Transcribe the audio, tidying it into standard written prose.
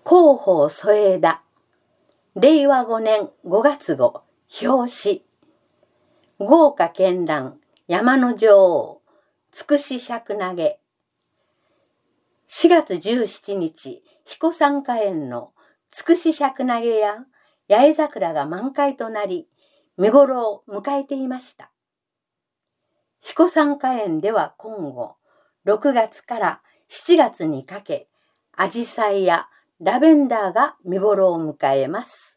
広報添田、令和5年5月号、表紙。豪華絢爛、山の女王、つくし尺投げ。4月17日、彦山花園のつくし尺投げや八重桜が満開となり、見頃を迎えていました。彦山花園では今後、6月から7月にかけ、アジサイやラベンダーが見頃を迎えます。